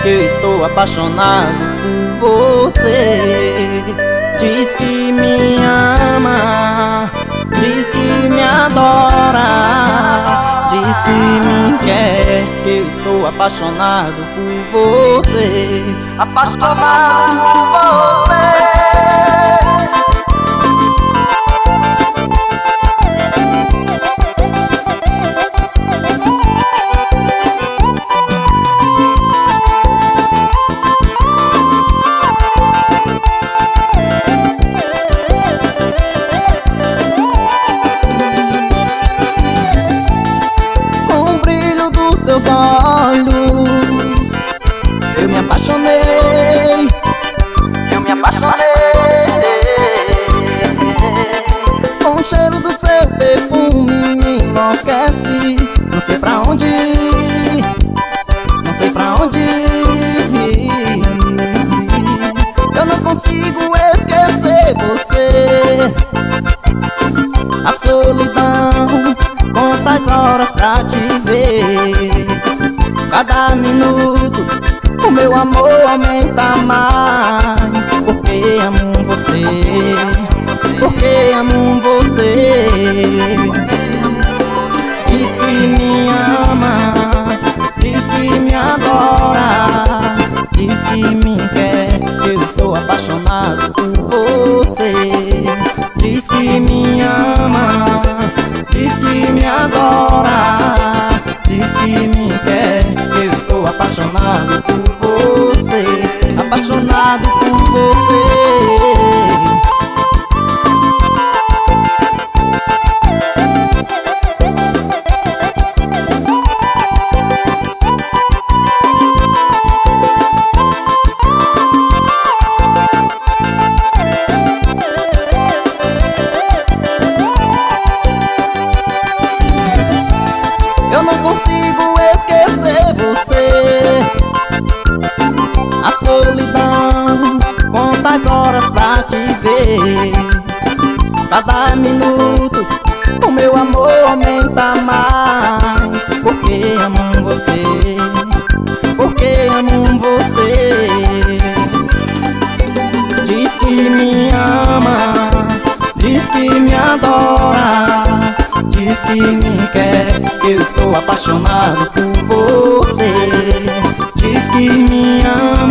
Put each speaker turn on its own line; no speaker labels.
que eu estou apaixonado por você. Diz que me ama, diz que me adora, diz que me quer, que eu estou apaixonado por você. Apaixonado por você. Seus olhos, eu me apaixonei, eu me apaixonei. Com o cheiro do seu perfume me enlouquece. Não sei pra onde ir, não sei pra onde ir. Eu não consigo esquecer você. A solidão, quantas horas pra te ver. Cada minuto o meu amor aumenta mais. Porque amo você, porque amo você. Diz que me ama, diz que me adora, diz que me quer, que eu estou apaixonado por você. Diz que me ama, diz que me adora, diz que me quer, que eu estou apaixonado por você. Apaixonado por você. Eu não consigo esquecer você. A solidão, quantas horas pra te ver. Cada minuto o meu amor aumenta mais. Porque amo você, porque amo você. Diz que me ama, diz que me adora, diz que me quer, que eu estou apaixonado por você. Diz que me ama,